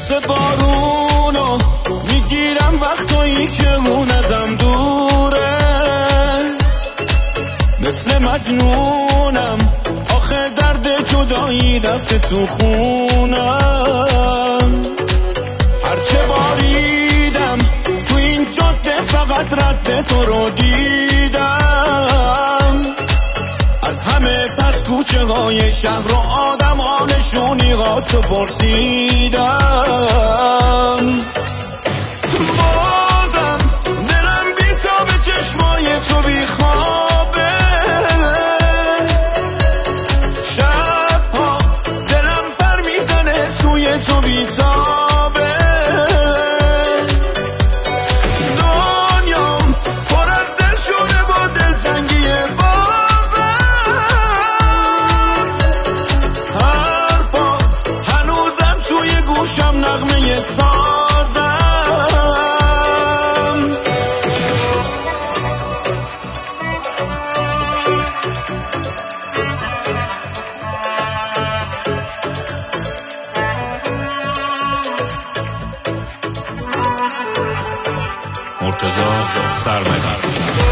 مثل بارونو میگیرم وقتایی که اون ازم دوره، مثل مجنونم آخه درد جدایی رفته تو خونم. هرچه باریدم تو این جاده فقط رد تو رو دیدم، از همه پس کوچه های شهر رو آدم ها نشونیاتو پرسیدم. بازم دلم بی‌تاب چشمای تو بیخوابه، شبها دلم پر میزنه سوی تو بی‌تابه. دنیام پر از دل شده با دلتنگی بازم، حرفات هنوزم توی گوشم نغمه سازم. مرتضی سرمدی.